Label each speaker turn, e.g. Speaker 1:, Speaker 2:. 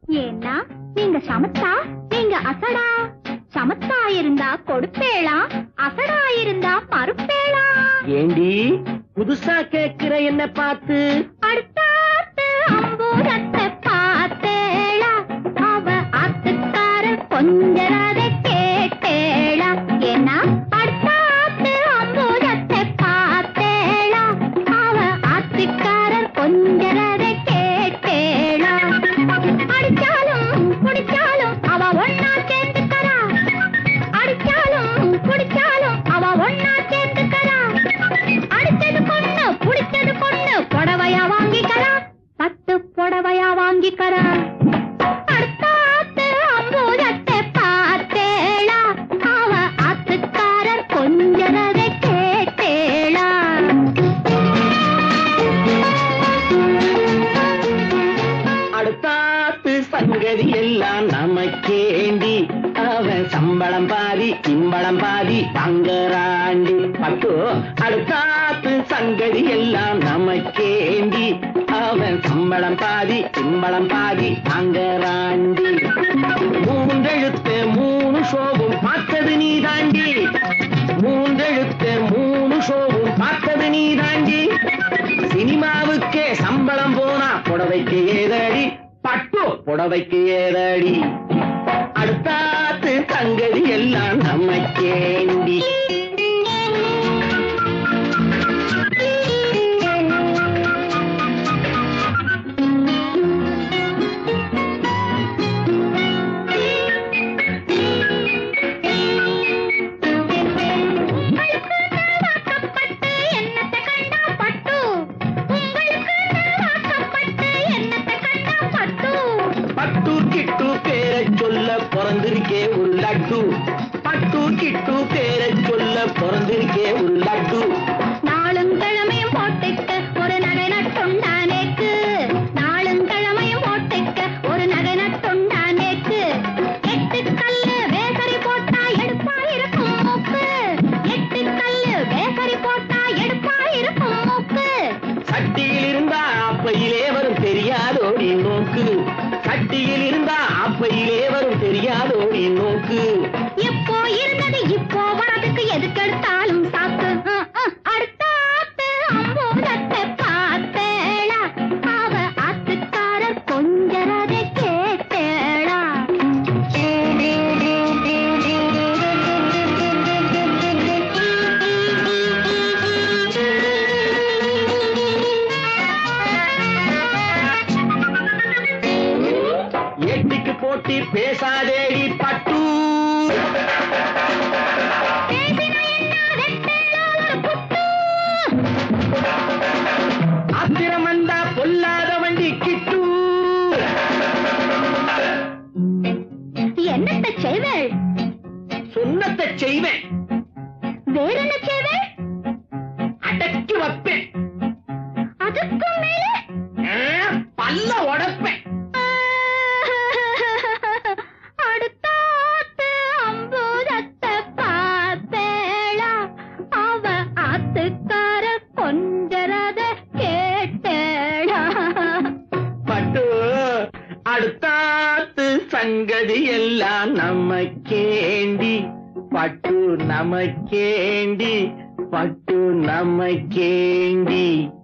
Speaker 1: ஏன்னா நீங்க சமத்தா, நீங்க அசடா. சமத்தா இருந்தா கொடுப்பேளா, அசடா இருந்தா மறுப்பேளா.
Speaker 2: ஏண்டி புதுசா கேக்குற என்ன பார்த்து?
Speaker 1: அடுத்தாத்து அம்பூரத்தை பார்த்தேளா, அவ ஆத்துக்கார கொஞ்சரத கேட்டேளா. ஏன்னா அடுத்தாத்து அம்பூரத்தை பார்த்தேளா, அவ ஆத்துக்காரர் கொஞ்சரத கேட்டேளா. அடிச்சாலும் குடிச்சாலும் அவ ஒன்னா சேர்ந்துக்கறா, அடிச்சாலும் குடிச்சாலும் அவ ஒன்னா சேர்ந்துக்கறா. அடிச்சது பொண்ணு புடிச்சது பொண்ணு புடவையா வாங்கிக்கறா, 10 புடவையா வாங்கிக்கறா. அடுத்தாத்து அம்பூரத்தை பார்த்தேளா, அவ ஆத்துக்காரர் கொஞ்சரத கேட்டேளா.
Speaker 2: அடுத்தாத்து சங்கதி எல்லாம் நமக்கேண்டி, அவன் சம்பளம் பாதி சிம்பளம் பாதி தங்கராண்டி. பட்டு அடுத்தாத்து சங்கதி எல்லாம் நமக்கேண்டி, அவன் சம்பளம் பாதி சிம்பளம் பாதி தங்கராண்டி. மூன்றெழுத்து 3 ஷோவும் பார்த்தது நீ தாண்டி, மூன்றெழுத்து 3 ஷோவும் பார்த்தது நீ தாண்டி. சினிமாவுக்கே சம்பளம் போனா புடவைக்கு ஏதடி, பட்டு புடவைக்கு ஏதடி. அடுத்தாத்து சங்கதி எல்லாம் நமக்கேண்டி. பிறந்திருக்கே ஒரு லட்டு, பட்டு கிட்டு பேரை சொல்ல பிறந்திருக்கே ஒரு லட்டு.
Speaker 1: நாளும் கிழமையும் போட்டுக்க ஒரு நகை நட்டுண்டானேக்கு, நாளும் கிழமையும் போட்டுக்க ஒரு நகை நட்டுண்டானேக்கு. 8 கல்லு வேசரி போட்டா எடுப்பா இருக்கும் மூக்கு, 8 கல்லு வேசரி போட்டா எடுப்பா இருக்கும் மூக்கு.
Speaker 2: சட்டியில் இருந்தா அப்பையிலே வரும் தெரியாதோடி நோக்கு, சட்டியில் இருந்தா அப்பையிலே வரும் தெரியாதோடி நோக்கு.
Speaker 1: எப்போ இருந்தது இப்போ வரதுக்கு எதுக்கெடுத்தாலும் சாக்கு. அடுத்தாத்து அம்பூரத்தை பார்த்தேளா, அவ ஆத்துக்காரர் கொஞ்சரத கேட்டேளா.
Speaker 2: எட்டிக்கு போட்டி பேசாதேடி பட்டு, ஆத்திரம் வந்தா பொல்லாத வண்டி கிட்டு.
Speaker 1: என்னத்தை செய்வேள்?
Speaker 2: சொன்னத்தை செய்வேன்,
Speaker 1: வேற என்ன செய்வேள்?
Speaker 2: அடக்கி வைப்பேன்,
Speaker 1: அதுக்கும் மேலே
Speaker 2: பல்ல உடைப்பேன்.
Speaker 1: அடுத்தாத்து அம்பூரத்தை பார்த்தேளா, அவ ஆத்துக்கார கொஞ்சரத கேட்டேளா.
Speaker 2: பட்டு அடுத்தாத்து சங்கதி எல்லாம் நமக்கேண்டி, பட்டு நமக்கேண்டி, பட்டு நமக்கேண்டி.